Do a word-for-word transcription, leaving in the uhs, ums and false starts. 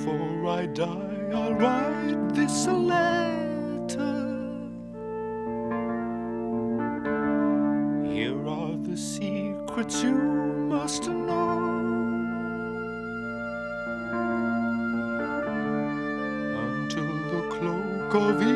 Before I die, I'll write this a letter. Here are the secrets you must know. Until the cloak of